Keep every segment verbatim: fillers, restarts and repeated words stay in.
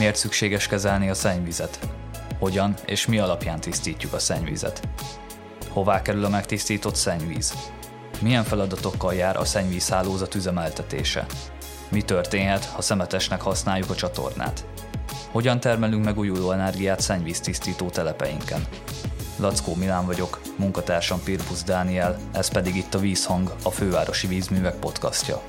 Miért szükséges kezelni a szennyvizet? Hogyan és mi alapján tisztítjuk a szennyvizet? Hová kerül a megtisztított szennyvíz? Milyen feladatokkal jár a szennyvízhálózat üzemeltetése? Mi történhet, ha szemetesnek használjuk a csatornát? Hogyan termelünk megújuló energiát szennyvíztisztító telepeinken? Lackó Milán vagyok, munkatársam Pirbusz Dániel, ez pedig itt a Vízhang, a Fővárosi Vízművek podcastja.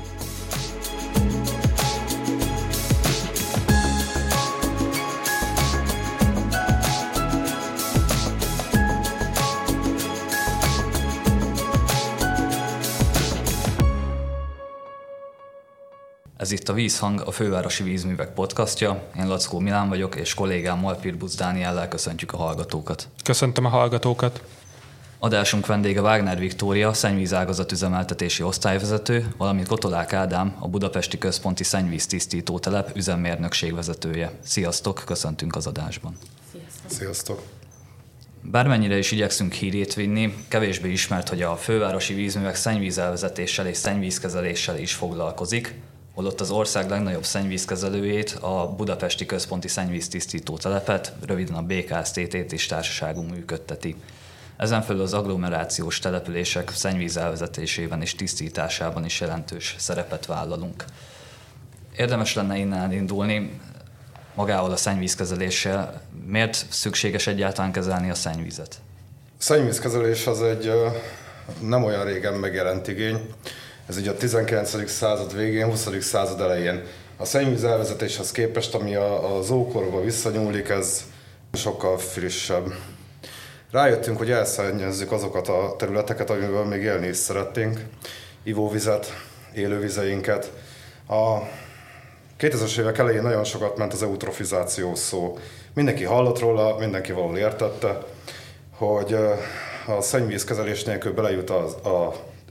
Ez itt a Vízhang, a Fővárosi Vízművek podcastja. Én Lackó Milán vagyok, és kollégámmal Pirbusz Dániellel köszöntjük a hallgatókat. Köszöntöm a hallgatókat! Adásunk vendége Wagner Viktória, szennyvízágazat üzemeltetési osztályvezető, valamint Gotolák Ádám, a Budapesti Központi Szennyvíztisztító Telep üzemmérnökség vezetője. Sziasztok, köszöntünk az adásban. Sziasztok! Sziasztok. Bármennyire is igyekszünk hírét vinni, kevésbé ismert, hogy a Fővárosi Vízművek szennyvízelvezetéssel és szennyvízkezeléssel is foglalkozik, holott az ország legnagyobb szennyvízkezelőjét, a Budapesti Központi Szennyvíztisztító Telepet, röviden a bé ká es té té-t is társaságunk működteti. Ezen felül az agglomerációs települések szennyvízelvezetésében és tisztításában is jelentős szerepet vállalunk. Érdemes lenne innen elindulni magával a szennyvízkezeléssel. Miért szükséges egyáltalán kezelni a szennyvizet? A szennyvízkezelés az egy nem olyan régen megjelent igény. Ez ugye a tizenkilencedik század végén, huszadik század elején. A szennyvízelvezetéshez képest, ami az ókorba visszanyúlik, ez sokkal frissebb. Rájöttünk, hogy elszennyezzük azokat a területeket, amivel még élni is szeretnénk. Ivóvizet, élővizeinket. A kétezres évek elején nagyon sokat ment az eutrofizáció szó. Mindenki hallott róla, mindenki valahol értette, hogy a szennyvízkezelés nélkül belejut az, a,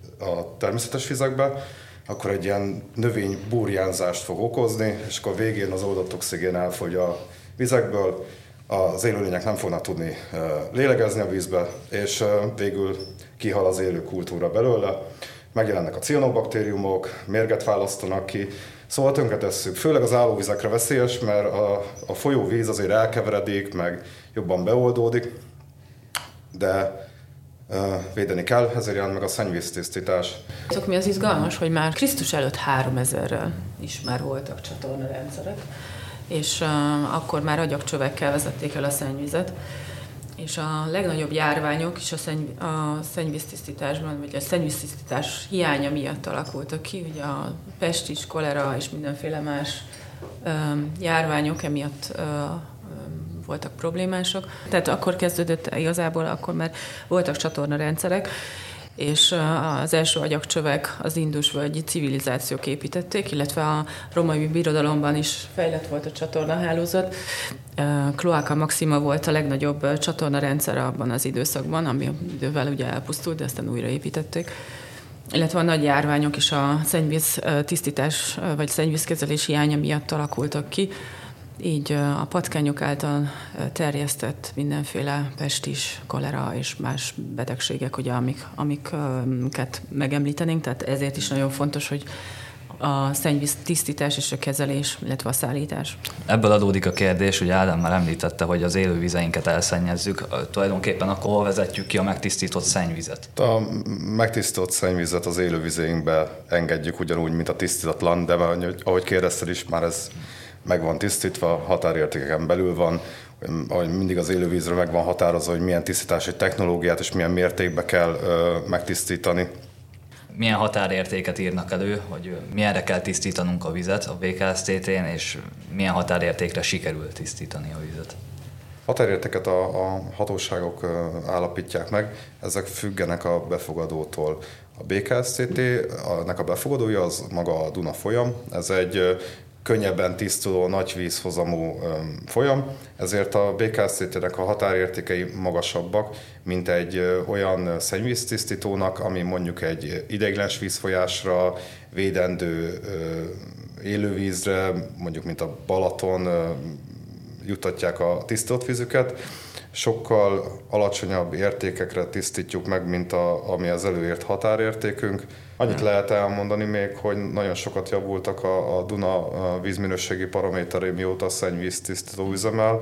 a természetes vizekbe, akkor egy ilyen növényburjánzást fog okozni, és akkor végén az oldott oxigén elfogy a vizekből, az élőlények nem fognak tudni lélegezni a vízbe, és végül kihal az élő kultúra belőle, megjelennek a cianobaktériumok, mérget választanak ki, szóval tönkretesszük. Főleg az állóvizekre veszélyes, mert a, a folyóvíz azért elkeveredik, meg jobban beoldódik, de védeni kell, ezért jelent meg a szennyvíztisztítás. Azok mi az izgalmas, hogy már Krisztus előtt háromezerrel is már voltak csatornarendszerek, és uh, akkor már agyagcsövekkel vezették el a szennyvizet, és a legnagyobb járványok is a, szenny, a szennyvíztisztításban, vagy a szennyvíztisztítás hiánya miatt alakultak ki, ugye a pestis, kolera és mindenféle más um, járványok emiatt uh, voltak problémások. Tehát akkor kezdődött igazából, akkor már voltak csatornarendszerek, és az első agyagcsövek az indusvölgyi civilizációk építették, illetve a római birodalomban is fejlett volt a csatornahálózat. Cloaca Maxima volt a legnagyobb csatornarendszer abban az időszakban, ami idővel ugye elpusztult, de aztán újra építették. Illetve a nagy járványok is a szennyvíz tisztítás vagy szennyvízkezelés hiánya miatt alakultak ki. Így a patkányok által terjesztett mindenféle pestis, kolera és más betegségek, ugye, amik, amiket megemlítenénk, tehát ezért is nagyon fontos, hogy a szennyvíz tisztítás és a kezelés, illetve a szállítás. Ebből adódik a kérdés, hogy Ádám már említette, hogy az élővizeinket elszennyezzük. Tulajdonképpen akkor hol vezetjük ki a megtisztított szennyvizet? A megtisztított szennyvizet az élővizeinkbe engedjük ugyanúgy, mint a tisztítatlan, de ahogy kérdezted is, már ez meg van tisztítva, határértékeken belül van, ahogy mindig az élővízre meg van határozva, hogy milyen tisztítási technológiát és milyen mértékben kell ö, megtisztítani. Milyen határértéket írnak elő, hogy milyenre kell tisztítanunk a vizet a bé ká es té té-n, és milyen határértékre sikerül tisztítani a vizet? Határértéket a, a hatóságok ö, állapítják meg, ezek függenek a befogadótól. A bé ká es té té-nek a befogadója az maga a Duna folyam, ez egy ö, könnyebben tisztuló, nagy vízhozamú öm, folyam, ezért a bé ká es té té-nek a határértékei magasabbak, mint egy ö, olyan szennyvíztisztítónak, ami mondjuk egy ideiglenes vízfolyásra, védendő ö, élővízre, mondjuk mint a Balaton ö, juttatják a tisztított vízüket, sokkal alacsonyabb értékekre tisztítjuk meg, mint a, ami az előírt határértékünk. Annyit lehet elmondani még, hogy nagyon sokat javultak a, a Duna vízminőségi paraméterei, mióta a szennyvíz tisztító üzemel.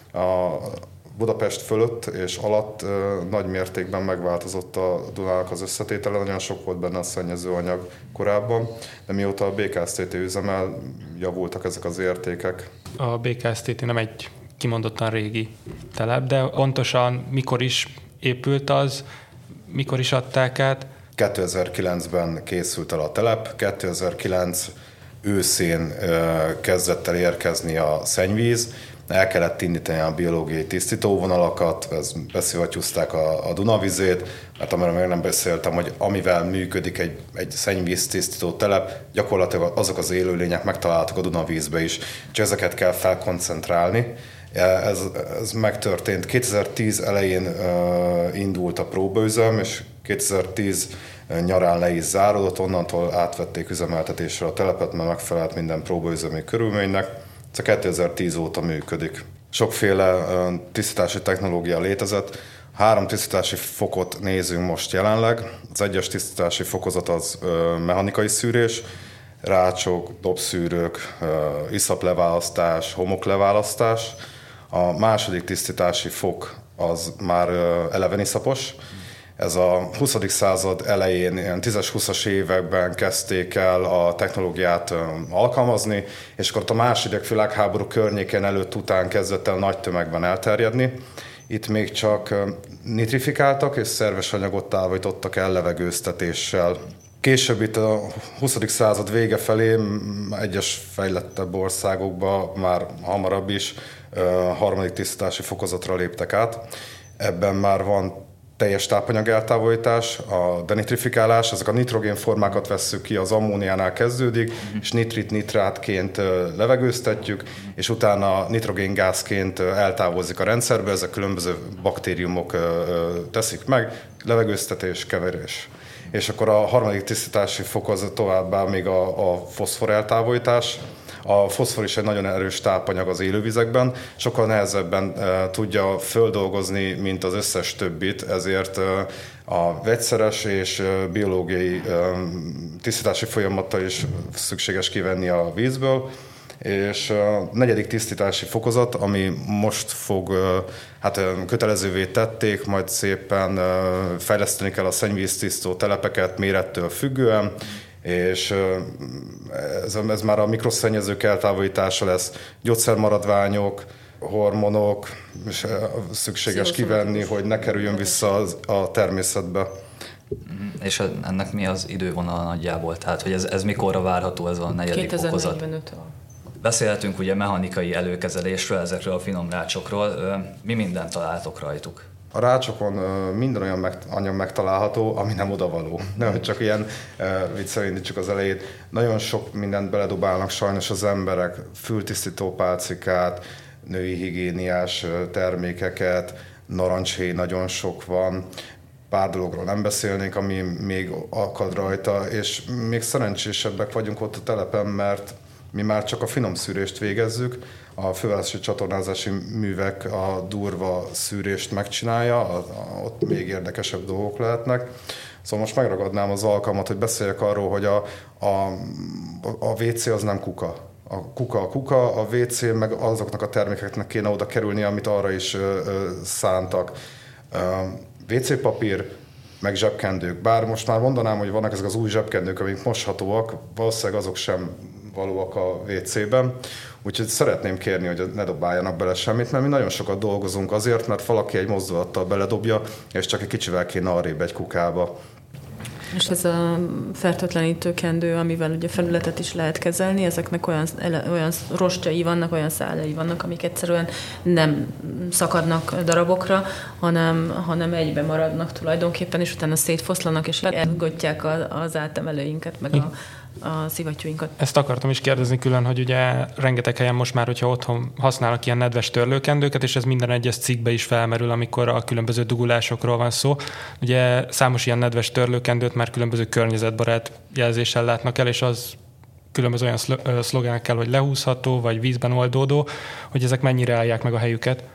A Budapest fölött és alatt nagy mértékben megváltozott a Dunának az összetétele, nagyon sok volt benne a szennyezőanyag korábban, de mióta a bé ká es té té üzemel, javultak ezek az értékek. A bé ká es té té nem egy kimondottan régi telep, de pontosan mikor is épült az, mikor is adták át? kétezer-kilencben készült el a telep, kétezer-kilenc őszén kezdett el érkezni a szennyvíz, el kellett indítani a biológiai tisztítóvonalakat, beszivattyúzták a, a Dunavizét, mert amiről még nem beszéltem, hogy amivel működik egy, egy szennyvíz tisztító telep, gyakorlatilag azok az élőlények megtalálhatók a Dunavízbe is, csak ezeket kell felkoncentrálni. Ez, ez megtörtént. kétezer-tíz elején uh, indult a próbaüzem, és kétezer-tíz nyarán le is záródott, onnantól átvették üzemeltetésre a telepet, mert megfelelt minden próbaüzemi körülménynek. Ez kétezer-tíz óta működik. Sokféle uh, tisztítási technológia létezett. Három tisztítási fokot nézünk most jelenleg. Az egyes tisztítási fokozat az uh, mechanikai szűrés, rácsok, dobszűrők, uh, iszapleválasztás, homokleválasztás. A második tisztítási fok az már uh, eleven iszapos. Ez a huszadik század elején, ilyen tízes-húszas években kezdték el a technológiát alkalmazni, és akkor a második világháború környékén előtt után kezdett el nagy tömegben elterjedni. Itt még csak nitrifikáltak és szerves anyagot távolítottak el levegőztetéssel. Később itt a huszadik század vége felé egyes fejlettebb országokban már hamarabb is harmadik tisztítási fokozatra léptek át. Ebben már van teljes tápanyag eltávolítás, a denitrifikálás, ezek a nitrogénformákat vesszük ki, az ammóniánál kezdődik, és nitrit-nitrátként levegőztetjük, és utána nitrogéngázként eltávozik a rendszerbe, ezek különböző baktériumok teszik meg, levegőztetés, keverés. És akkor a harmadik tisztítási fokozat továbbá még a, a foszfor eltávolítás. A foszfor is egy nagyon erős tápanyag az élővizekben, sokkal nehezebben e, tudja földolgozni, mint az összes többit, ezért e, a vegyszeres és e, biológiai e, tisztítási folyamattal is szükséges kivenni a vízből, és a negyedik tisztítási fokozat, ami most fog, hát kötelezővé tették, majd szépen fejleszteni kell a szennyvíztisztító telepeket mérettől függően, és ez, ez már a mikroszennyezők eltávolítása lesz, gyógyszermaradványok, hormonok, és szükséges kivenni, hogy ne kerüljön vissza a természetbe. És ennek mi az idővonal nagyjából? Tehát, hogy ez, ez mikorra várható, ez a negyedik fokozat? kétezer-negyvenöt. Beszélhetünk ugye mechanikai előkezelésről, ezekről a finom rácsokról. Mi mindent találtok rajtuk? A rácsokon minden olyan meg, anyag megtalálható, ami nem odavaló. Nem, csak ilyen viccel indítsuk az elejét. Nagyon sok mindent beledobálnak sajnos az emberek, fültisztító pálcikát, női higiéniás termékeket, narancshéj nagyon sok van, pár dologról nem beszélnék, ami még akad rajta, és még szerencsésebbek vagyunk ott a telepen, mert mi már csak a finom szűrést végezzük, a fővárosi csatornázási művek a durva szűrést megcsinálja, a, a, ott még érdekesebb dolgok lehetnek. Szóval most megragadnám az alkalmat, hogy beszéljek arról, hogy a, a, a vé cé az nem kuka. A kuka a kuka, a vé cé meg azoknak a termékeknek kéne oda kerülni, amit arra is ö, ö, szántak. Ö, vé cé papír, meg zsebkendők. Bár most már mondanám, hogy vannak ezek az új zsebkendők, amik moshatóak, valószínűleg azok sem valóak a vé cében. Úgyhogy szeretném kérni, hogy ne dobáljanak bele semmit, mert mi nagyon sokat dolgozunk azért, mert valaki egy mozdulattal beledobja, és csak egy kicsivel kéne arrébb egy kukába. És ez a fertőtlenítő kendő, amivel ugye felületet is lehet kezelni, ezeknek olyan, olyan rostjai vannak, olyan szállai vannak, amik egyszerűen nem szakadnak darabokra, hanem, hanem egybe maradnak tulajdonképpen, és utána szétfoszlanak, és elgotják az átemelőinket, meg a, a szivattyúinkat. Ezt akartam is kérdezni külön, hogy ugye rengeteg helyen most már, hogyha otthon használnak ilyen nedves törlőkendőket, és ez minden egyes cikkbe is felmerül, amikor a különböző dugulásokról van szó. Ugye számos ilyen nedves törlőkendőt már különböző környezetbarát jelzéssel látnak el, és az különböző olyan szlogenekkel, hogy lehúzható, vagy vízben oldódó, hogy ezek mennyire állják meg a helyüket.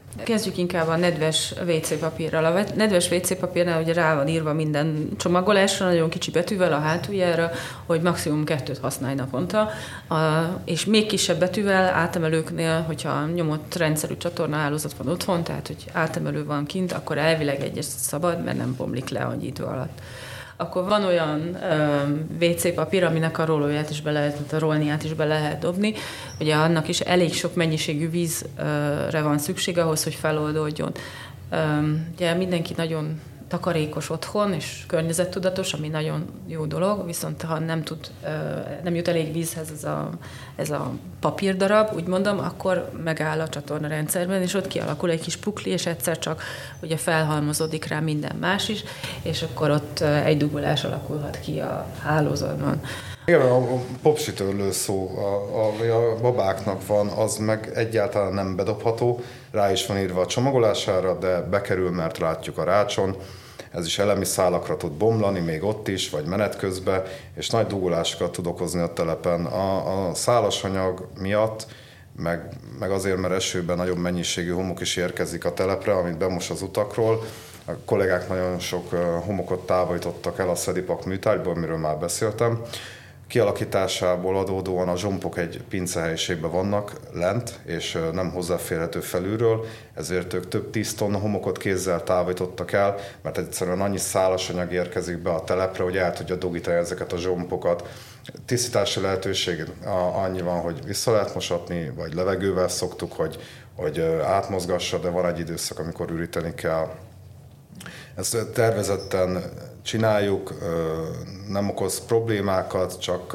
Kezdjük inkább a nedves vé cé papírral. A nedves vé cé papírnál ugye rá van írva minden csomagolásra, nagyon kicsi betűvel a hátuljára, hogy maximum kettőt használj naponta, a, és még kisebb betűvel átemelőknél, hogyha nyomott rendszerű csatornahálózat van otthon, tehát hogy átemelő van kint, akkor elvileg egyes szabad, mert nem bomlik le annyi idő alatt. Akkor van olyan vé cé papír, aminek a rólóját is be lehet, a rolniát is be lehet dobni. Ugye annak is elég sok mennyiségű vízre van szükség ahhoz, hogy feloldódjon. Ugye mindenki nagyon takarékos otthon, és környezettudatos, ami nagyon jó dolog, viszont ha nem tud, nem jut elég vízhez ez a, ez a papírdarab, úgy mondom, akkor megáll a csatornarendszerben, és ott kialakul egy kis pukli, és egyszer csak ugye felhalmozódik rá minden más is, és akkor ott egy dugulás alakulhat ki a hálózatban. Igen, a popsitörlő szó, a, a, a babáknak van, az meg egyáltalán nem bedobható, rá is van írva a csomagolására, de bekerül, mert látjuk a rácson. Ez is elemi szálakra tud bomlani, még ott is, vagy menet közben, és nagy dugulásokat tud okozni a telepen. A, a szálasanyag miatt, meg, meg azért, mert esőben nagyobb mennyiségű homok is érkezik a telepre, amit bemos az utakról. A kollégák nagyon sok homokot távolítottak el a Szedipak műtárgyból, miről már beszéltem. Kialakításából adódóan a zsompok egy pincehelyiségben vannak lent, és nem hozzáférhető felülről, ezért ők több tíz tonna homokot kézzel távolítottak el, mert egyszerűen annyi szálasanyag érkezik be a telepre, hogy el tudja dugítani ezeket a zsompokat. Tisztítási lehetőség annyi van, hogy vissza lehet mosatni, vagy levegővel szoktuk, hogy, hogy átmozgassa, de van egy időszak, amikor üríteni kell. Ezt tervezetten csináljuk, nem okoz problémákat, csak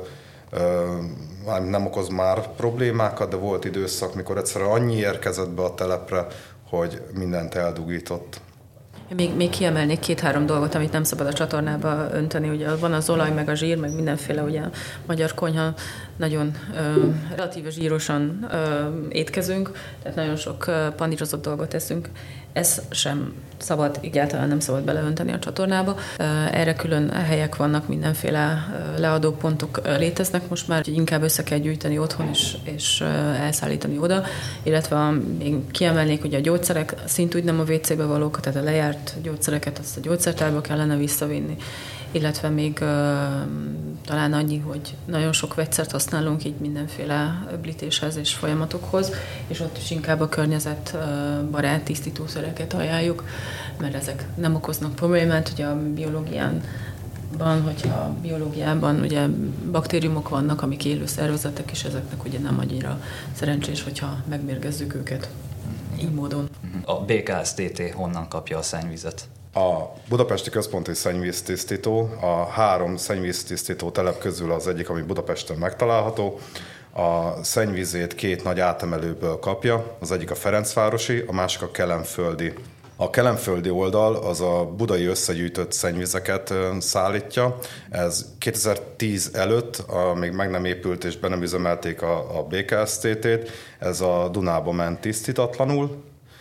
nem okoz már problémákat, de volt időszak, mikor egyszerűen annyi érkezett be a telepre, hogy mindent eldugított. Még, még kiemelnék két-három dolgot, amit nem szabad a csatornába önteni. Ugye van az olaj, meg a zsír, meg mindenféle, ugye a magyar konyha nagyon ö, relatíve zsírosan ö, étkezünk, tehát nagyon sok ö, panírozott dolgot eszünk. Ez sem szabad, egyáltalán nem szabad beleönteni a csatornába. Erre külön helyek vannak, mindenféle leadó pontok léteznek most már, hogy inkább össze kell gyűjteni otthon és, és elszállítani oda, illetve még kiemelnék, hogy a gyógyszerek szintúgy nem a vé cébe valók, tehát a lejárt gyógyszereket azt a gyógyszertárba kellene visszavinni, illetve még uh, talán annyi, hogy nagyon sok vegyszert használunk így mindenféle öblítéshez és folyamatokhoz, és ott is inkább a környezetbarát tisztítószereket ajánljuk, mert ezek nem okoznak problémát, ugye a biológián Ban, hogyha a biológiában ugye baktériumok vannak, amik élő szervezetek, és ezeknek ugye nem annyira szerencsés, hogyha megmérgezzük őket így módon. A bé ká es té té honnan kapja a szennyvizet? A Budapesti Központi Szennyvíztisztító, a három szennyvíztisztító telep közül az egyik, ami Budapesten megtalálható. A szennyvízét két nagy átemelőből kapja, az egyik a Ferencvárosi, a másik a Kelenföldi. A kelenföldi oldal az a budai összegyűjtött szennyvizeket szállítja. Ez kétezer-tíz előtt, még meg nem épült és be nem üzemelték a, a bé ká es té tét, ez a Dunába ment tisztítatlanul.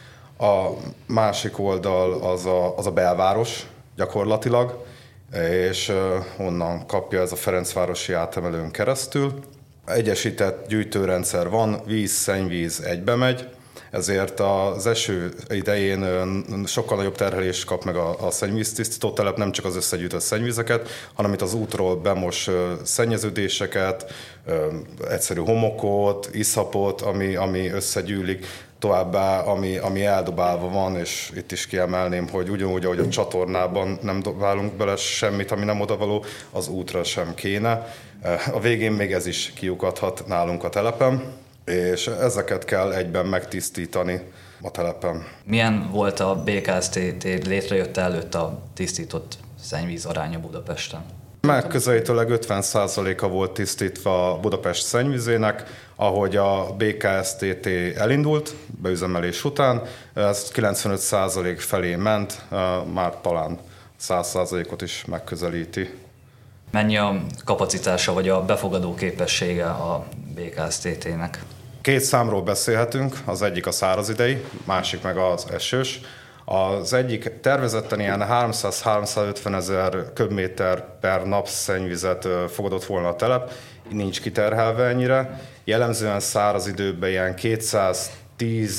A másik oldal az a, az a belváros gyakorlatilag, és onnan kapja ez a Ferencvárosi átemelőn keresztül. Egyesített gyűjtőrendszer van, víz, szennyvíz egybe megy, ezért az eső idején sokkal nagyobb terhelést kap meg a, a szennyvíztisztító telep, nem csak az összegyűjtött szennyvizeket, hanem itt az útról bemos szennyeződéseket, egyszerű homokot, iszapot, ami, ami összegyűlik, továbbá, ami, ami eldobálva van, és itt is kiemelném, hogy ugyanúgy, ahogy a csatornában nem dobálunk bele semmit, ami nem odavaló, az útra sem kéne. A végén még ez is kiukadhat nálunk a telepen, és ezeket kell egyben megtisztítani a telepen. Milyen volt a bé ká es té té létrejött előtt a tisztított szennyvíz aránya Budapesten? Megközelítőleg ötven százaléka volt tisztítva a Budapest szennyvizének, ahogy a bé ká es té té elindult beüzemelés után, ez kilencvenöt százalék felé ment, már talán száz százalékot is megközelíti. Mennyi a kapacitása vagy a befogadó képessége a bé ká es té tének? Két számról beszélhetünk, az egyik a száraz idei, másik meg az esős. Az egyik tervezetten ilyen háromszáz-háromszázötven ezer köbméter per nap szennyvizet fogadott volna a telep, nincs kiterhelve ennyire. Jellemzően száraz időben ilyen kétszáztíz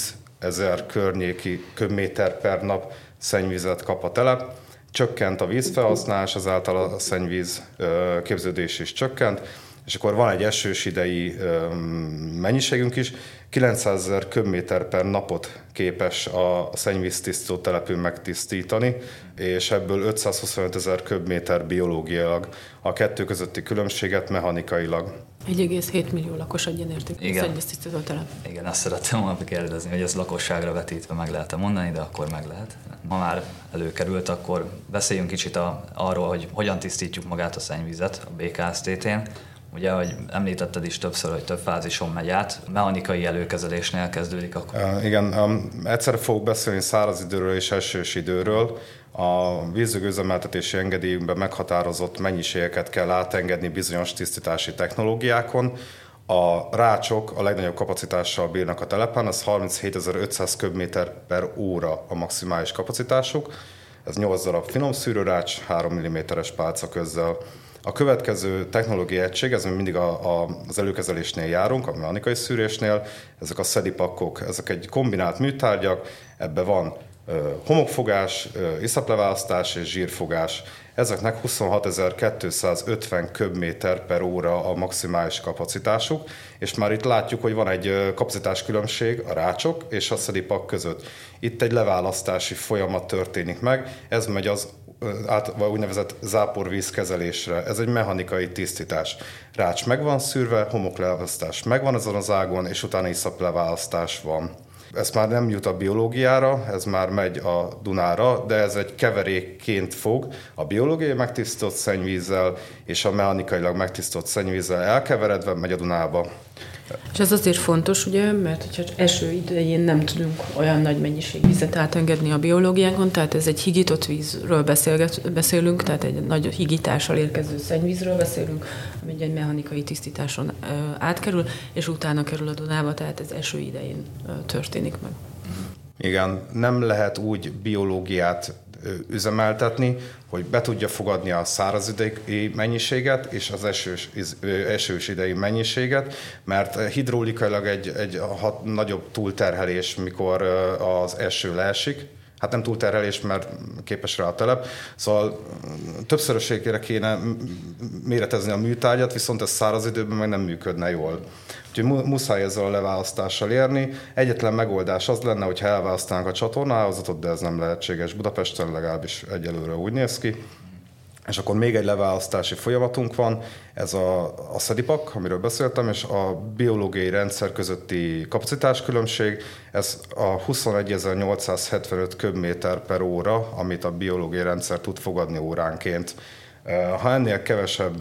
ezer környéki köbméter per nap szennyvizet kap a telep. Csökkent a vízfelhasználás, ezáltal a szennyvíz képződés is csökkent, és akkor van egy esős idei mennyiségünk is, kilencszázezer köbméter per napot képes a szennyvíztisztító telepünk megtisztítani, és ebből ötszázhuszonöt ezer köbméter biológiailag, a kettő közötti különbséget mechanikailag. egy egész hét millió lakos egyenértékű szennyvíztisztító telep. Igen, azt szerettem volna kérdezni, hogy ez lakosságra vetítve meg lehet mondani, de akkor meg lehet. Ma már előkerült, akkor beszéljünk kicsit a, arról, hogy hogyan tisztítjuk magát a szennyvizet a bé ká es té té-n. Ugye, ahogy említetted is többször, hogy több fázison megy át, mechanikai előkezelésnél kezdődik akkor. Uh, igen, um, egyszer fogok beszélni száraz időről és esős időről. A vízüzemeltetési engedélyünkben meghatározott mennyiségeket kell átengedni bizonyos tisztítási technológiákon. A rácsok a legnagyobb kapacitással bírnak a telepen, az harminchétezer-ötszáz köbméter per óra a maximális kapacitásuk. Ez nyolc darab finom szűrőrács, három milliméteres pálcaközzel. A következő technológiai egység, ez mindig a, a, az előkezelésnél járunk, a mechanikai szűrésnél, ezek a szedipakkok, ezek egy kombinált műtárgyak, ebben van ö, homokfogás, ö, iszapleválasztás és zsírfogás. Ezeknek huszonhatezer-kétszázötven köbméter per óra a maximális kapacitásuk, és már itt látjuk, hogy van egy kapacitáskülönbség a rácsok és a szedipak között. Itt egy leválasztási folyamat történik meg, ez megy az át, vagy úgynevezett záporvízkezelésre. Ez egy mechanikai tisztítás. Rács meg van szűrve, homokleválasztás megvan azon az ágon, és utána iszapleválasztás van. Ez már nem jut a biológiára, ez már megy a Dunára, de ez egy keverékként fog a biológiai megtisztított szennyvízzel és a mechanikailag megtisztított szennyvízzel elkeveredve megy a Dunába. És ez azért fontos, ugye, mert hogyha eső idején nem tudunk olyan nagy mennyiség vizet átengedni a biológiánkon, tehát ez egy higított vízről beszélünk, tehát egy nagy higítással érkező szennyvízről beszélünk, ami egy mechanikai tisztításon átkerül, és utána kerül a Dunába, tehát ez eső idején történik meg. Igen, nem lehet úgy biológiát üzemeltetni, hogy be tudja fogadni a száraz idei mennyiséget és az esős, esős idei mennyiséget, mert hidraulikailag egy, egy hat, nagyobb túlterhelés, mikor az eső leesik. Hát nem túlterhelés, mert képes rá a telep. Szóval többszörösségére kéne méretezni a műtárgyat, viszont ez száraz időben meg nem működne jól. Úgyhogy muszáj ezzel a leválasztással érni. Egyetlen megoldás az lenne, hogyha elválasztanánk a csatornahálózatot, de ez nem lehetséges Budapesten, legalábbis egyelőre úgy néz ki. És akkor még egy leválasztási folyamatunk van, ez a, a szedipak, amiről beszéltem, és a biológiai rendszer közötti kapacitáskülönbség, ez a huszonegyezer-nyolcszázhetvenöt köbméter per óra, amit a biológiai rendszer tud fogadni óránként. Ha ennél kevesebb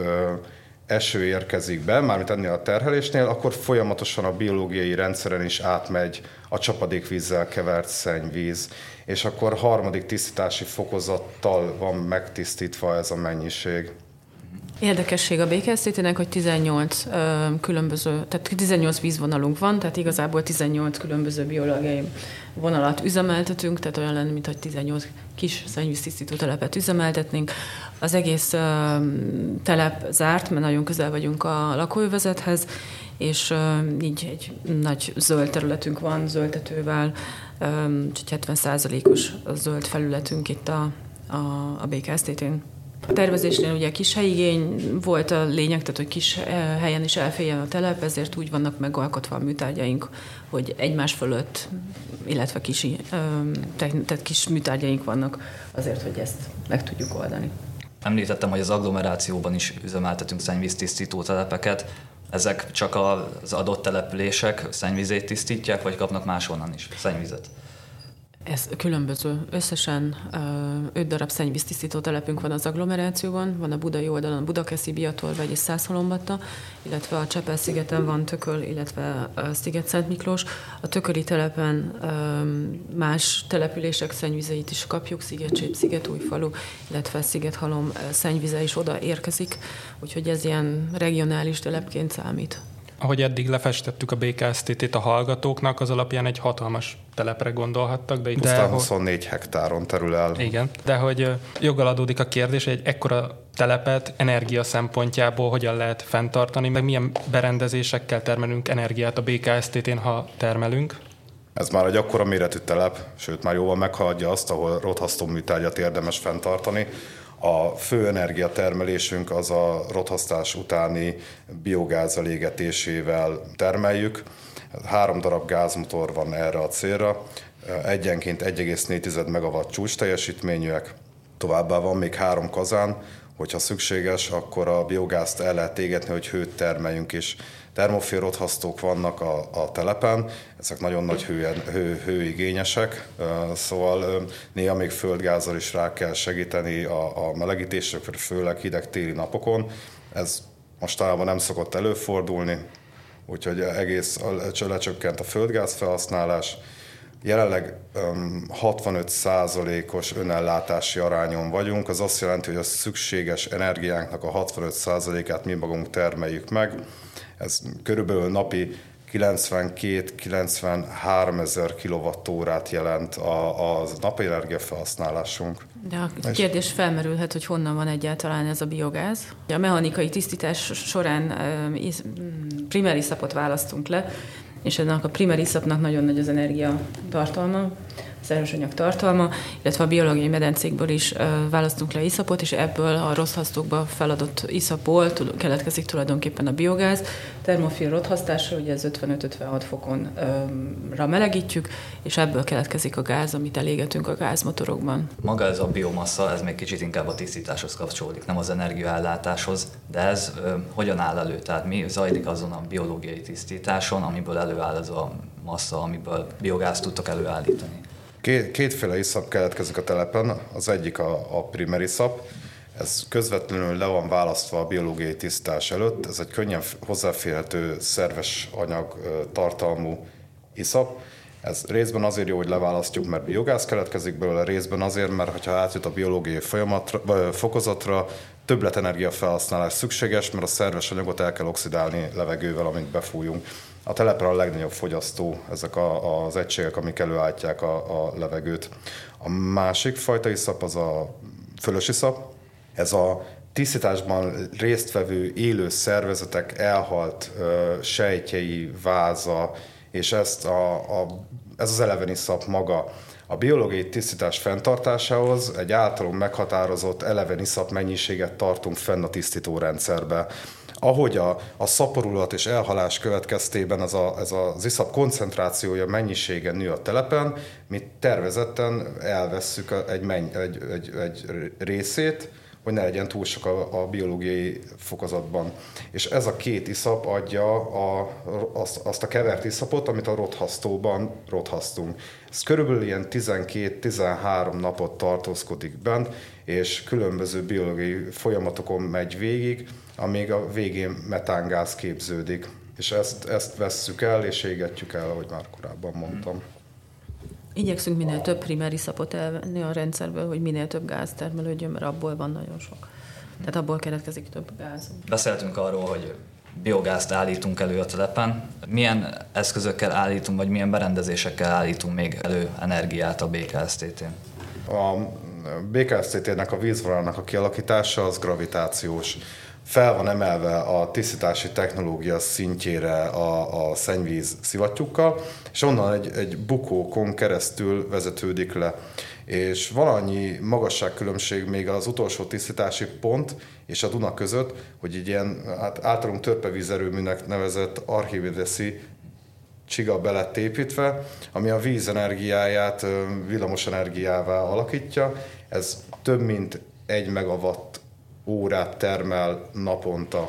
eső érkezik be, mármint ennél a terhelésnél, akkor folyamatosan a biológiai rendszeren is átmegy a csapadékvízzel kevert szennyvíz, és akkor harmadik tisztítási fokozattal van megtisztítva ez a mennyiség. Érdekesség a bé ká es té té-nek, hogy tizennyolc ö, különböző, tehát tizennyolc vízvonalunk van, tehát igazából tizennyolc különböző biológiai vonalat üzemeltetünk, tehát olyan lenne, mint hogy tizennyolc kis szennyvíztisztító telepet üzemeltetnénk. Az egész ö, telep zárt, mert nagyon közel vagyunk a lakóövezethez, és ö, így egy nagy zöld területünk van, zöldtetővel, ö, hetven százalékos a zöld felületünk itt a, a, a bé ká es té té-n. A tervezésnél ugye kis helyigény volt a lényeg, tehát hogy kis helyen is elférjen a telep, ezért úgy vannak megalkotva a műtárgyaink, hogy egymás fölött, illetve kis, tehát kis műtárgyaink vannak azért, hogy ezt meg tudjuk oldani. Említettem, hogy az agglomerációban is üzemeltetünk szennyvíztisztító telepeket. Ezek csak az adott települések szennyvizét tisztítják, vagy kapnak máshonnan is szennyvizet? Ez különböző. Összesen öt darab szennyvíztisztító telepünk van az agglomerációban, van a budai oldalon a Budakeszi, Biatorvegy és Szászhalombatta, illetve a Csepel-szigeten van Tököl, illetve a Sziget-Szent Miklós. A tököli telepen más települések szennyvizeit is kapjuk, Szigetcsép, Szigetújfalu, illetve Szigethalom szennyvize is oda érkezik, úgyhogy ez ilyen regionális telepként számít. Ahogy eddig lefestettük a bé ká es té té-t a hallgatóknak, az alapján egy hatalmas telepre gondolhattak. De, Pusztán huszonnégy hektáron terül el. Igen, de hogy joggal adódik a kérdés, hogy egy ekkora telepet energia szempontjából hogyan lehet fenntartani, meg milyen berendezésekkel termelünk energiát a bé ká es té té-n, ha termelünk? Ez már egy akkora méretű telep, sőt már jóval meghaladja azt, ahol rothasztó műtárgyat érdemes fenntartani. A fő energiatermelésünk az a rothasztás utáni biogáz égetésével termeljük. Három darab gázmotor van erre a célra, egyenként egy egész négy megawatt csúcs teljesítményűek. Továbbá van még három kazán, hogyha szükséges, akkor a biogázt el lehet égetni, hogy hőt termeljünk, és termofil rothasztók vannak a, a telepen, ezek nagyon nagy hő, hő, hőigényesek, szóval néha még földgázzal is rá kell segíteni a, a melegítésre, főleg hideg téli napokon. Ez mostanában nem szokott előfordulni, úgyhogy egész lecsökkent a földgáz felhasználás. Jelenleg hatvanöt százalékos önellátási arányon vagyunk, az azt jelenti, hogy a szükséges energiánknak a hatvanöt százalékát mi magunk termeljük meg. Ez körülbelül napi kilencvenkét-kilencvenhárom ezer kilowattórát jelent a, a napi energiafelhasználásunk. De a kérdés felmerülhet, hogy honnan van egyáltalán ez a biogáz. A mechanikai tisztítás során primer iszapot választunk le, és ennek a primer iszapnak nagyon nagy az energia tartalma, az erősanyag tartalma, illetve a biológiai medencékből is uh, választunk le iszapot, és ebből a rothasztókba feladott iszapból keletkezik tulajdonképpen a biogáz. Termofil rothasztásra, ugye ez ötvenöt-ötvenhat fokonra melegítjük, és ebből keletkezik a gáz, amit elégetünk a gázmotorokban. Maga ez a biomassa, ez még kicsit inkább a tisztításhoz kapcsolódik, nem az energiaellátáshoz, de ez ö, hogyan áll elő? Tehát mi zajlik azon a biológiai tisztításon, amiből előáll ez a massa, amiből biogázt tudtok előállítani? Két, kétféle iszap keletkezik a telepen, az egyik a, a primer iszap, ez közvetlenül le van választva a biológiai tisztítás előtt, ez egy könnyen hozzáférhető szerves anyag tartalmú iszap. Ez részben azért jó, hogy leválasztjuk, mert biogáz keletkezik belőle, részben azért, mert ha átjut a biológiai folyamatra, fokozatra, többletenergia felhasználás szükséges, mert a szerves anyagot el kell oxidálni levegővel, amint befújunk. A telepre a legnagyobb fogyasztó ezek a, az egységek, amik előállítják a, a levegőt. A másik fajta iszap az a fölös iszap. Ez a tisztításban résztvevő élő szervezetek elhalt ö, sejtjei, váza, és ezt a, a, ez az eleven iszap maga. A biológiai tisztítás fenntartásához egy általunk meghatározott eleven iszap mennyiséget tartunk fenn a tisztítórendszerbe. Ahogy a, a szaporulat és elhalás következtében ez, a, ez az iszap koncentrációja, mennyisége nő a telepen, mi tervezetten elvesszük egy, menny, egy, egy, egy részét, hogy ne legyen túl sok a, a biológiai fokozatban. És ez a két iszap adja a, azt, azt a kevert iszapot, amit a rothasztóban rothasztunk. Ez körülbelül ilyen tizenkét-tizenhárom napot tartózkodik bent, és különböző biológiai folyamatokon megy végig, amíg a végén metángáz képződik. És ezt, ezt vesszük el, és égetjük el, ahogy már korábban mondtam. Igyekszünk minél több primer iszapot elvenni a rendszerből, hogy minél több gáz termelődjön, mert abból van nagyon sok. Tehát abból keletkezik több gáz. Beszéltünk arról, hogy biogázt állítunk elő a telepen. Milyen eszközökkel állítunk, vagy milyen berendezésekkel állítunk még elő energiát a bé ká es té tén? A bé ká es té tének a vízvonalának a kialakítása az gravitációs. Fel van emelve a tisztítási technológia szintjére a, a szennyvíz szivattyúkkal, és onnan egy, egy bukókon keresztül vezetődik le. És van annyi magasságkülönbség még az utolsó tisztítási pont és a Duna között, hogy egy ilyen hát általunk törpevízerőműnek nevezett Archivideszi csiga be lett építve, ami a vízenergiáját villamos energiává alakítja. Ez több mint egy megawatt órát termel naponta.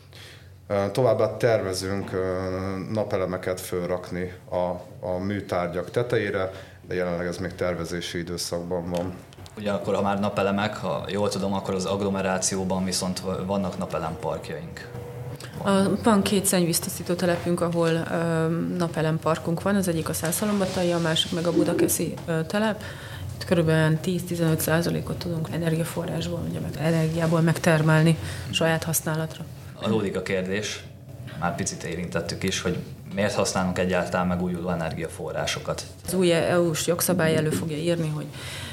Továbbá tervezünk napelemeket fölrakni a, a műtárgyak tetejére, de jelenleg ez még tervezési időszakban van. Ugyanakkor, ha már napelemek, ha jól tudom, akkor az agglomerációban viszont vannak napelemparkjaink. Van, van két szennyvíztisztító telepünk, ahol ö, napelemparkunk van, az egyik a Szászhalombatai, a másik meg a Budakeszi ö, telep. Itt körülbelül tíz-tizenöt százalékot tudunk energiaforrásból, ugye, meg energiából megtermelni saját használatra. Adódik a kérdés, már picit érintettük is, hogy miért használunk egyáltalán megújuló energiaforrásokat. Az új é u-s jogszabály elő fogja írni, hogy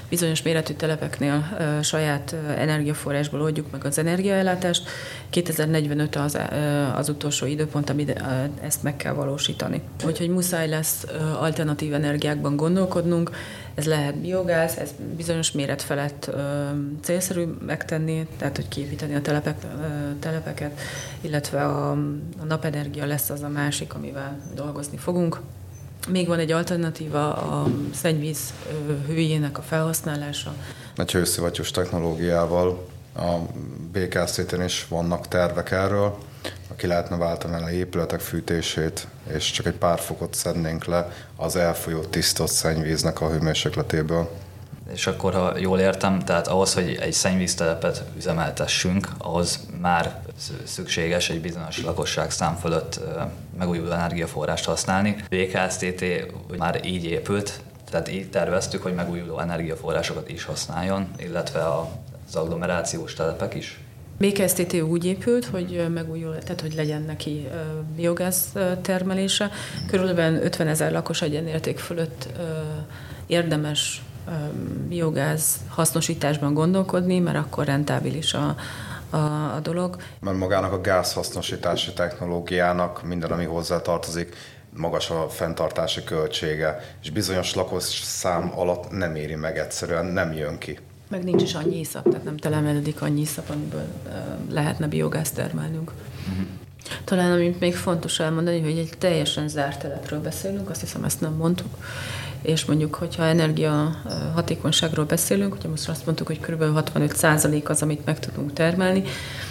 bizonyos méretű telepeknél saját energiaforrásból oldjuk meg az energiaellátást. kétezer-negyvenöt az, az utolsó időpont, amit ezt meg kell valósítani. Úgyhogy muszáj lesz alternatív energiákban gondolkodnunk. Ez lehet biogáz, ez bizonyos méret felett célszerű megtenni, tehát hogy kiépíteni a telepek, telepeket, illetve a, a napenergia lesz az a másik, amivel dolgozni fogunk. Még van egy alternatíva, a szennyvíz hőjének a felhasználása. Egy hőszivattyús technológiával a bé ká es té-n is vannak tervek erről, aki lehetne váltani el a épületek fűtését, és csak egy pár fokot szednénk le az elfolyó tisztott szennyvíznek a hőmérsékletéből. És akkor, ha jól értem, tehát ahhoz, hogy egy szennyvíztelepet üzemeltessünk, ahhoz már szükséges egy bizonyos lakosságszám fölött megújuló energiaforrást használni. bé ká es té már így épült, tehát így terveztük, hogy megújuló energiaforrásokat is használjon, illetve az agglomerációs telepek is. bé ká es té úgy épült, hogy megújul, tehát hogy legyen neki biogáz termelése. Körülbelül ötvenezer lakos egyenérték fölött érdemes biogáz hasznosításban gondolkodni, mert akkor rentábilis a, a, a dolog. Mert magának a gázhasznosítási technológiának minden, ami hozzá tartozik, magas a fenntartási költsége, és bizonyos lakosszám alatt nem éri meg, egyszerűen nem jön ki. Meg nincs is annyi iszap, tehát nem telemelődik annyi iszap, amiből lehetne biogáz termelnünk. Uh-huh. Talán amit még fontos elmondani, hogy egy teljesen zárt telepről beszélünk, azt hiszem ezt nem mondtuk, és mondjuk, hogyha energia hatékonyságról beszélünk, hogyha most azt mondtuk, hogy kb. hatvanöt százalék az, amit meg tudunk termelni,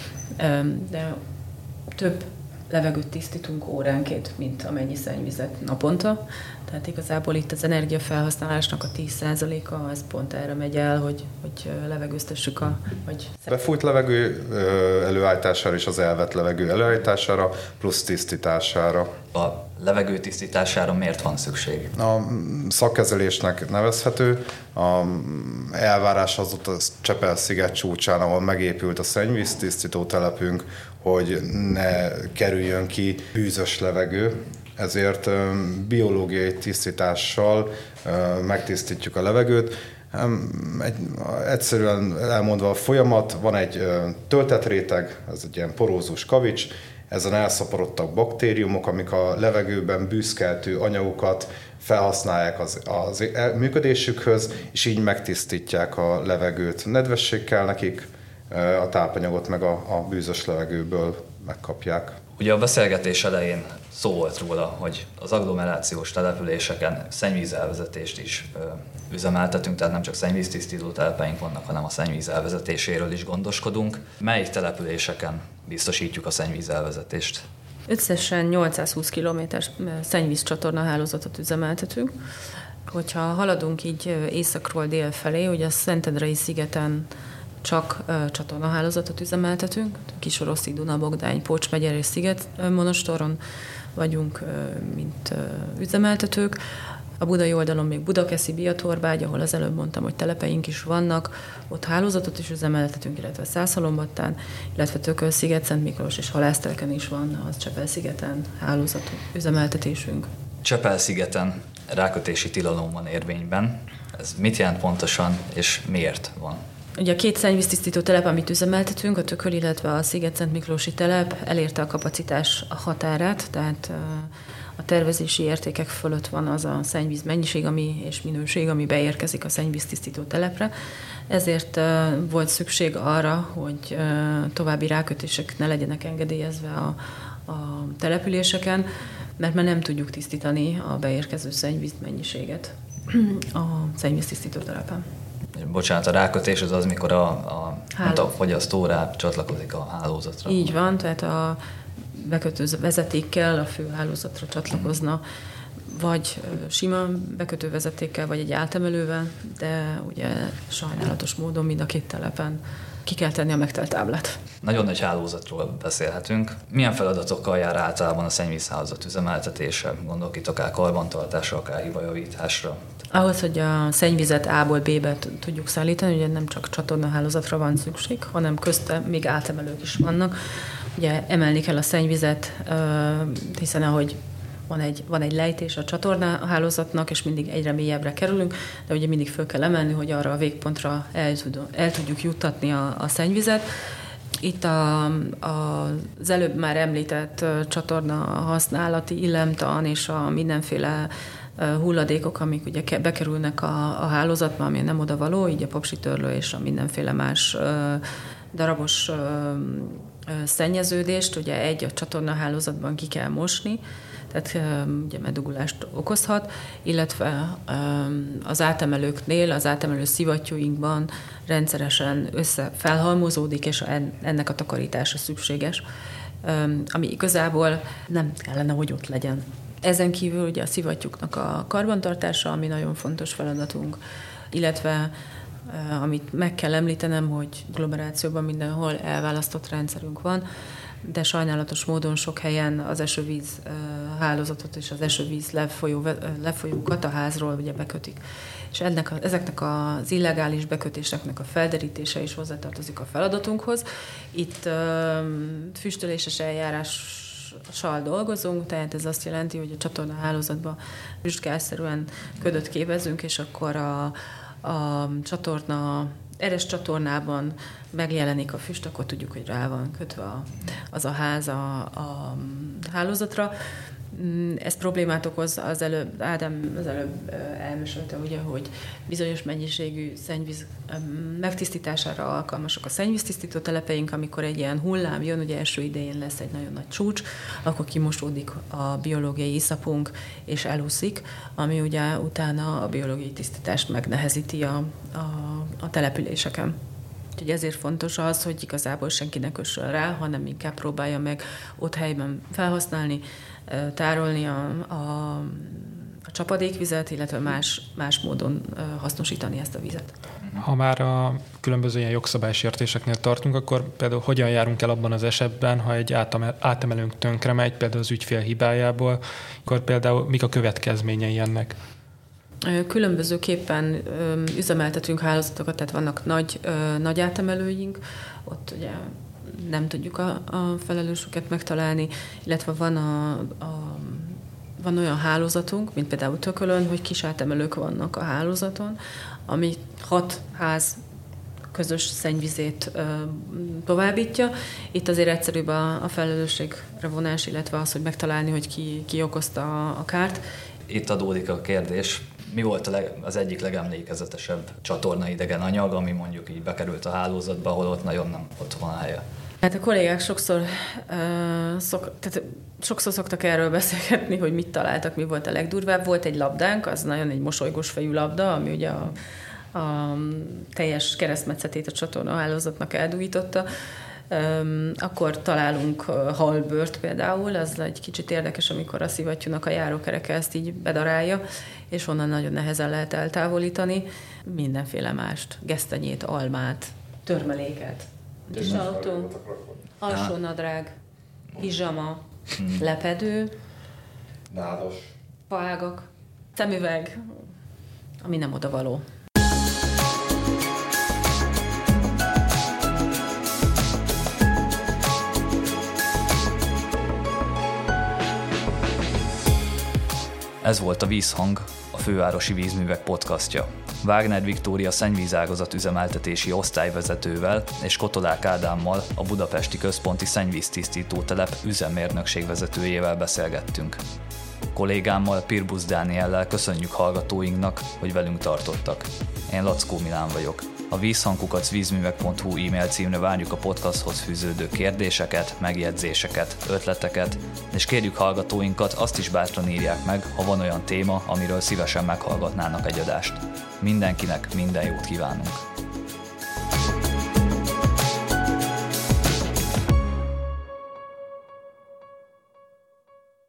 de több levegőt tisztítunk óránként, mint amennyi szennyvizet naponta. Tehát igazából itt az energiafelhasználásnak a tíz százaléka, az pont erre megy el, hogy, hogy levegőztessük a... Vagy befújt levegő előállítására és az elvett levegő előállítására, plusz tisztítására. A levegő tisztítására miért van szükség? A szakkezelésnek nevezhető. A elvárás az ott a Csepel-sziget csúcsán, ahol megépült a szennyvíztisztító telepünk, hogy ne kerüljön ki bűzös levegő, ezért biológiai tisztítással megtisztítjuk a levegőt. Egy, egyszerűen elmondva a folyamat, van egy töltett réteg, ez egy ilyen porózus kavics, ezen elszaporodtak baktériumok, amik a levegőben bűzkeltő anyagokat felhasználják az, az működésükhöz, és így megtisztítják a levegőt. Nedvesség kell nekik, a tápanyagot meg a, a bűzös levegőből megkapják. Ugye a beszélgetés elején szó volt róla, hogy az agglomerációs településeken szennyvízelvezetést is ö, üzemeltetünk, tehát nem csak szennyvíztisztító telepeink vannak, hanem a szennyvíz elvezetéséről is gondoskodunk. Melyik településeken biztosítjuk a szennyvízelvezetést? Összesen nyolcszázhúsz kilométeres szennyvízcsatorna hálózatot üzemeltetünk. Hogyha haladunk így északról dél felé, ugye a Szentendrei szigeten csak uh, csatornahálózatot üzemeltetünk. Kisoroszig, Duna-Bogdány, Pócs megyer és Sziget-monostoron vagyunk, uh, mint uh, üzemeltetők. A budai oldalon még Budakeszi, Biatorbágy, ahol az előbb mondtam, hogy telepeink is vannak, ott hálózatot is üzemeltetünk, illetve Szászhalombattán, illetve Tököl, Sziget, Szent Miklós és Halásztelken is van az Csepel-szigeten hálózat üzemeltetésünk. Csepel-szigeten rákötési tilalom van érvényben. Ez mit jelent pontosan, és miért van? Ugye a két szennyvíztisztító telep, amit üzemeltetünk, a Tököl, illetve a Sziget-Szent Miklósi telep elérte a kapacitás határát, tehát a tervezési értékek fölött van az a szennyvíz mennyiség ami, és minőség, ami beérkezik a szennyvíztisztító telepre. Ezért volt szükség arra, hogy további rákötések ne legyenek engedélyezve a, a településeken, mert már nem tudjuk tisztítani a beérkező szennyvíz mennyiséget a szennyvíztisztító telepen. Bocsánat, a rákötés az az, mikor a, a, a fogyasztó rá csatlakozik a hálózatra. Így van, tehát a bekötő vezetékkel a fő hálózatra csatlakozna, vagy sima bekötő vezetékkel, vagy egy átemelővel, de ugye sajnálatos módon mind a két telepen ki kell tenni a megtelt táblát. Nagyon nagy hálózatról beszélhetünk. Milyen feladatokkal jár általában a szennyvízhálózat üzemeltetése? Gondolok itt akár karbantartásra, akár hibajavításra. Ahhoz, hogy a szennyvizet A-ból B-be tudjuk szállítani, ugye nem csak csatornahálózatra van szükség, hanem közte még átemelők is vannak. Ugye emelni kell a szennyvizet, hiszen ahogy van egy, van egy lejtés a csatornahálózatnak, és mindig egyre mélyebbre kerülünk, de ugye mindig föl kell emelni, hogy arra a végpontra el, el tudjuk juttatni a, a szennyvizet. Itt a, a, az előbb már említett csatorna használati illemtan és a mindenféle hulladékok, amik ugye bekerülnek a, a hálózatba, ami nem odavaló, így a popsitörlő és a mindenféle más darabos szennyeződést, ugye egy a csatornahálózatban ki kell mosni, tehát ugye meddugulást okozhat, illetve az átemelőknél, az átemelő szivattyúinkban rendszeresen össze felhalmozódik, és ennek a takarítása szükséges, ami igazából nem kellene, hogy ott legyen. Ezen kívül ugye a szivattyúknak a karbantartása, ami nagyon fontos feladatunk, illetve amit meg kell említenem, hogy agglomerációban mindenhol elválasztott rendszerünk van, de sajnálatos módon sok helyen az esővíz hálózatot és az esővíz lefolyó, lefolyókat a házról ugye bekötik. És ennek a, ezeknek az illegális bekötéseknek a felderítése is hozzátartozik a feladatunkhoz. Itt füstöléses eljárással dolgozunk, tehát ez azt jelenti, hogy a csatornahálózatban füstgázszerűen ködöt képezünk, és akkor a, a csatorna eres csatornában megjelenik a füst, akkor tudjuk, hogy rá van kötve a, az a ház a, a hálózatra. Ez problémát okoz, az előbb, Ádám az előbb elmesélte, ugye, hogy bizonyos mennyiségű szennyvíz megtisztítására alkalmasak a szennyvíztisztító telepeink, amikor egy ilyen hullám jön, ugye első idején lesz egy nagyon nagy csúcs, akkor kimosódik a biológiai iszapunk, és elúszik, ami ugye utána a biológiai tisztítást megnehezíti a, a, a településeken. Úgyhogy ezért fontos az, hogy igazából senki ne kössön rá, hanem inkább próbálja meg ott helyben felhasználni, tárolni a, a, a csapadékvizet, illetve más, más módon hasznosítani ezt a vizet. Ha már a különböző ilyen jogszabálysértéseknél tartunk, akkor például hogyan járunk el abban az esetben, ha egy átemelőnk tönkre megy, például az ügyfél hibájából, akkor például mik a következményei ennek? Különbözőképpen üzemeltetünk hálózatokat, tehát vannak nagy, nagy átemelőink, ott ugye nem tudjuk a, a felelősöket megtalálni, illetve van, a, a, van olyan hálózatunk, mint például Tökölön, hogy kis átemelők vannak a hálózaton, ami hat ház közös szennyvizét ö, továbbítja. Itt azért egyszerűbb a, a felelősségre vonás, illetve az, hogy megtalálni, hogy ki, ki okozta a, a kárt. Itt adódik a kérdés, mi volt a leg, az egyik legemlékezetesebb csatornaidegen anyag, ami mondjuk így bekerült a hálózatba, ahol ott nagyon nem ott van a helye? Hát a kollégák sokszor, uh, szok, tehát sokszor szoktak erről beszélgetni, hogy mit találtak, mi volt a legdurvább. Volt egy labdánk, az nagyon egy mosolygós fejű labda, ami ugye a, a teljes keresztmetszetét a csatornahálózatnak eldújította. Um, akkor találunk uh, halbőrt például, az egy kicsit érdekes, amikor a szivattyúnak a járókereke ezt így bedarálja, és onnan nagyon nehezen lehet eltávolítani. Mindenféle mást, gesztenyét, almát, törmeléket. Visaltunk, alsónadrág, pizsama, hmm. lepedő, nádos, faágak, szemüveg, ami nem odavaló. Ez volt a Vízhang, a Fővárosi Vízművek podcastja. Wagner Viktória szennyvízágazat üzemeltetési osztályvezetővel és Kotolák Ádámmal, a Budapesti Központi Szennyvíztisztító Telep üzemmérnökség vezetőjével beszélgettünk. Kollégámmal, Pirbusz Dániellel köszönjük hallgatóinknak, hogy velünk tartottak. Én Lackó Milán vagyok. A vízhang kukac vízművek pont hu e-mail címre várjuk a podcasthoz fűződő kérdéseket, megjegyzéseket, ötleteket, és kérjük hallgatóinkat, azt is bátran írják meg, ha van olyan téma, amiről szívesen meghallgatnának egy adást. Mindenkinek minden jót kívánunk!